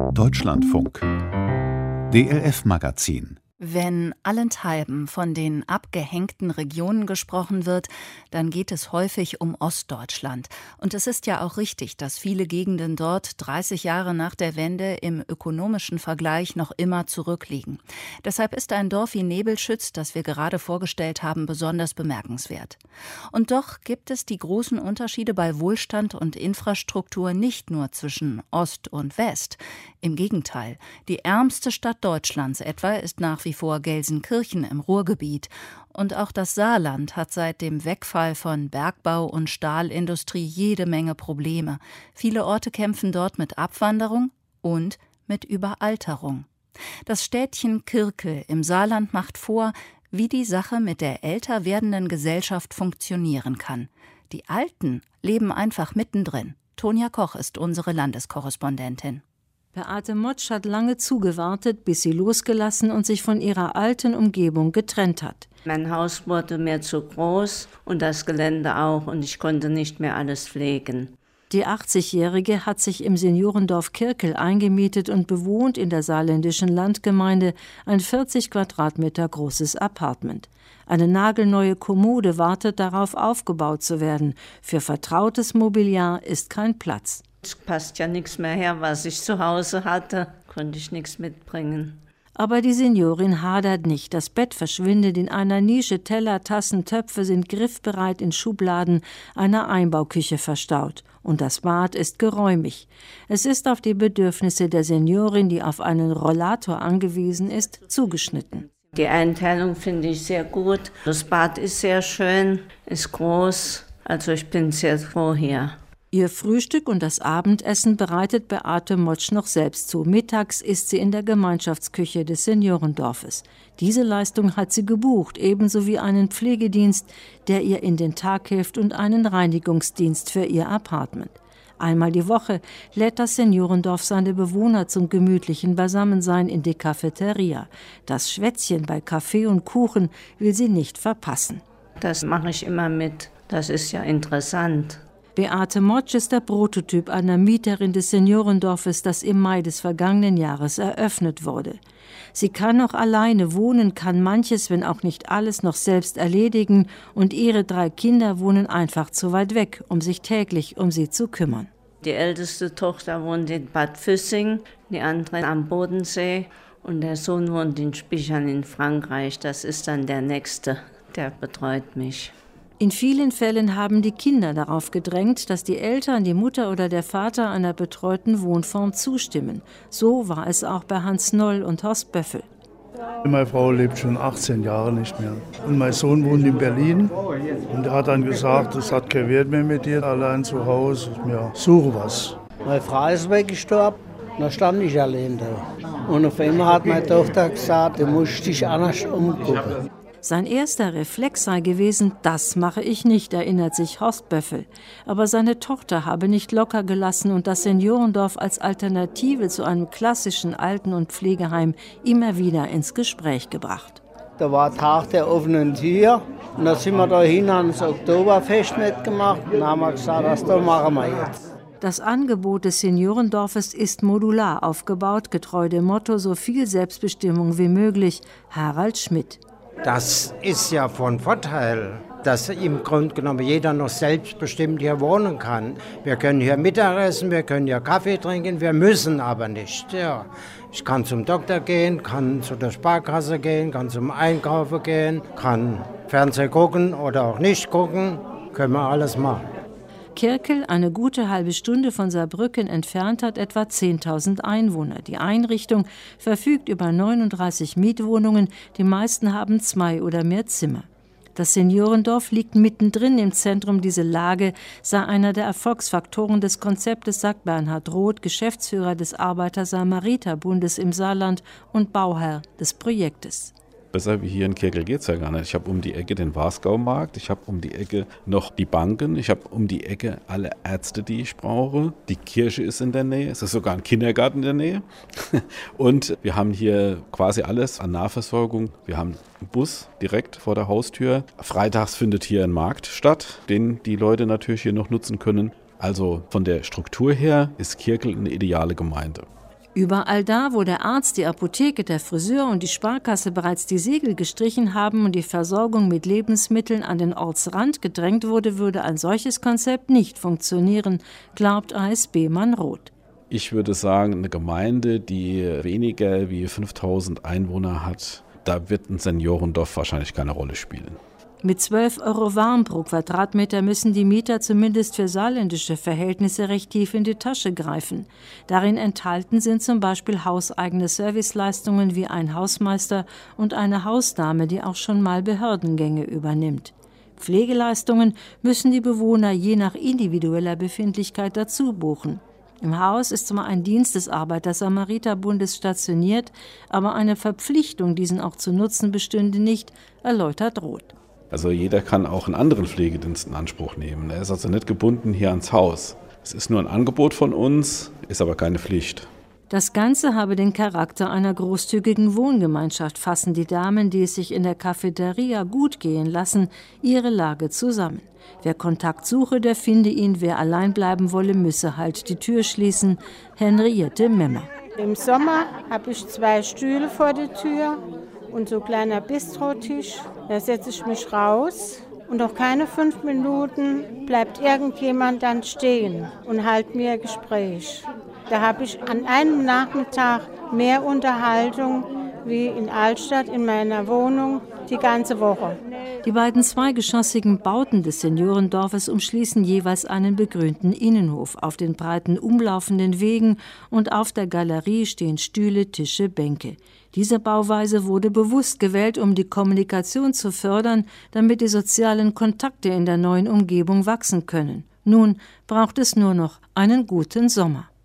Deutschlandfunk DLF-Magazin. Wenn allenthalben von den abgehängten Regionen gesprochen wird, dann geht es häufig um Ostdeutschland. Und es ist ja auch richtig, dass viele Gegenden dort 30 Jahre nach der Wende im ökonomischen Vergleich noch immer zurückliegen. Deshalb ist ein Dorf wie Nebelschütz, das wir gerade vorgestellt haben, besonders bemerkenswert. Und doch gibt es die großen Unterschiede bei Wohlstand und Infrastruktur nicht nur zwischen Ost und West. Im Gegenteil, die ärmste Stadt Deutschlands etwa ist nach wie vor Gelsenkirchen im Ruhrgebiet. Und auch das Saarland hat seit dem Wegfall von Bergbau und Stahlindustrie jede Menge Probleme. Viele Orte kämpfen dort mit Abwanderung und mit Überalterung. Das Städtchen Kirkel im Saarland macht vor, wie die Sache mit der älter werdenden Gesellschaft funktionieren kann. Die Alten leben einfach mittendrin. Tonja Koch ist unsere Landeskorrespondentin. Beate Motsch hat lange zugewartet, bis sie losgelassen und sich von ihrer alten Umgebung getrennt hat. Mein Haus wurde mir zu groß und das Gelände auch und ich konnte nicht mehr alles pflegen. Die 80-Jährige hat sich im Seniorendorf Kirkel eingemietet und bewohnt in der saarländischen Landgemeinde ein 40 Quadratmeter großes Appartement. Eine nagelneue Kommode wartet darauf, aufgebaut zu werden. Für vertrautes Mobiliar ist kein Platz. Es passt ja nichts mehr her, was ich zu Hause hatte, konnte ich nichts mitbringen. Aber die Seniorin hadert nicht. Das Bett verschwindet in einer Nische, Teller, Tassen, Töpfe sind griffbereit in Schubladen einer Einbauküche verstaut. Und das Bad ist geräumig. Es ist auf die Bedürfnisse der Seniorin, die auf einen Rollator angewiesen ist, zugeschnitten. Die Einteilung finde ich sehr gut. Das Bad ist sehr schön, ist groß, also ich bin sehr froh hier. Ihr Frühstück und das Abendessen bereitet Beate Motsch noch selbst zu. Mittags isst sie in der Gemeinschaftsküche des Seniorendorfes. Diese Leistung hat sie gebucht, ebenso wie einen Pflegedienst, der ihr in den Tag hilft, und einen Reinigungsdienst für ihr Appartement. Einmal die Woche lädt das Seniorendorf seine Bewohner zum gemütlichen Beisammensein in die Cafeteria. Das Schwätzchen bei Kaffee und Kuchen will sie nicht verpassen. Das mache ich immer mit. Das ist ja interessant. Beate Motsch ist der Prototyp einer Mieterin des Seniorendorfes, das im Mai des vergangenen Jahres eröffnet wurde. Sie kann noch alleine wohnen, kann manches, wenn auch nicht alles, noch selbst erledigen, und ihre 3 Kinder wohnen einfach zu weit weg, um sich täglich um sie zu kümmern. Die älteste Tochter wohnt in Bad Füssing, die andere am Bodensee und der Sohn wohnt in Spichern in Frankreich. Das ist dann der Nächste, der betreut mich. In vielen Fällen haben die Kinder darauf gedrängt, dass die Eltern, die Mutter oder der Vater einer betreuten Wohnform zustimmen. So war es auch bei Hans Noll und Horst Böffel. Meine Frau lebt schon 18 Jahre nicht mehr. Und mein Sohn wohnt in Berlin und er hat dann gesagt, es hat keinen Wert mehr mit dir allein zu Hause. Ja, suche was. Meine Frau ist weggestorben, da stand ich allein da. Und auf einmal hat meine Tochter gesagt, du musst dich anders umgucken. Sein erster Reflex sei gewesen, das mache ich nicht, erinnert sich Horst Böffel. Aber seine Tochter habe nicht locker gelassen und das Seniorendorf als Alternative zu einem klassischen Alten- und Pflegeheim immer wieder ins Gespräch gebracht. Da war Tag der offenen Tür und da sind wir da hin ans Oktoberfest mitgemacht und haben wir gesagt, das machen wir jetzt. Das Angebot des Seniorendorfes ist modular aufgebaut, getreu dem Motto, so viel Selbstbestimmung wie möglich. Harald Schmidt. Das ist ja von Vorteil, dass im Grunde genommen jeder noch selbstbestimmt hier wohnen kann. Wir können hier Mittagessen, wir können hier Kaffee trinken, wir müssen aber nicht. Ja. Ich kann zum Doktor gehen, kann zu der Sparkasse gehen, kann zum Einkaufen gehen, kann Fernsehen gucken oder auch nicht gucken, können wir alles machen. Kirkel, eine gute halbe Stunde von Saarbrücken entfernt, hat etwa 10.000 Einwohner. Die Einrichtung verfügt über 39 Mietwohnungen, die meisten haben 2 oder mehr Zimmer. Das Seniorendorf liegt mittendrin im Zentrum. Diese Lage sei einer der Erfolgsfaktoren des Konzeptes, sagt Bernhard Roth, Geschäftsführer des Arbeiter-Samariter-Bundes im Saarland und Bauherr des Projektes. Besser wie hier in Kirkel geht es ja gar nicht. Ich habe um die Ecke den Wasgaumarkt, ich habe um die Ecke noch die Banken, ich habe um die Ecke alle Ärzte, die ich brauche. Die Kirche ist in der Nähe, es ist sogar ein Kindergarten in der Nähe. Und wir haben hier quasi alles an Nahversorgung. Wir haben einen Bus direkt vor der Haustür. Freitags findet hier ein Markt statt, den die Leute natürlich hier noch nutzen können. Also von der Struktur her ist Kirkel eine ideale Gemeinde. Überall da, wo der Arzt, die Apotheke, der Friseur und die Sparkasse bereits die Segel gestrichen haben und die Versorgung mit Lebensmitteln an den Ortsrand gedrängt wurde, würde ein solches Konzept nicht funktionieren, glaubt ASB-Mann Roth. Ich würde sagen, eine Gemeinde, die weniger wie 5000 Einwohner hat, da wird ein Seniorendorf wahrscheinlich keine Rolle spielen. Mit 12 € warm pro Quadratmeter müssen die Mieter zumindest für saarländische Verhältnisse recht tief in die Tasche greifen. Darin enthalten sind zum Beispiel hauseigene Serviceleistungen wie ein Hausmeister und eine Hausdame, die auch schon mal Behördengänge übernimmt. Pflegeleistungen müssen die Bewohner je nach individueller Befindlichkeit dazu buchen. Im Haus ist zwar ein Dienst des Arbeiter-Samariter-Bundes stationiert, aber eine Verpflichtung, diesen auch zu nutzen, bestünde nicht, erläutert Roth. Also jeder kann auch einen anderen Pflegedienst in Anspruch nehmen. Er ist also nicht gebunden hier ans Haus. Es ist nur ein Angebot von uns, ist aber keine Pflicht. Das Ganze habe den Charakter einer großzügigen Wohngemeinschaft, fassen die Damen, die es sich in der Cafeteria gut gehen lassen, ihre Lage zusammen. Wer Kontakt suche, der finde ihn, wer allein bleiben wolle, müsse halt die Tür schließen. Henriette Memmer. Im Sommer habe ich 2 Stühle vor der Tür und so ein kleiner Bistrotisch. Da setze ich mich raus und auch keine 5 Minuten bleibt irgendjemand dann stehen und hält mir ein Gespräch. Da habe ich an einem Nachmittag mehr Unterhaltung wie in Altstadt in meiner Wohnung die ganze Woche. Die beiden zweigeschossigen Bauten des Seniorendorfes umschließen jeweils einen begrünten Innenhof auf den breiten umlaufenden Wegen und auf der Galerie stehen Stühle, Tische, Bänke. Diese Bauweise wurde bewusst gewählt, um die Kommunikation zu fördern, damit die sozialen Kontakte in der neuen Umgebung wachsen können. Nun braucht es nur noch einen guten Sommer.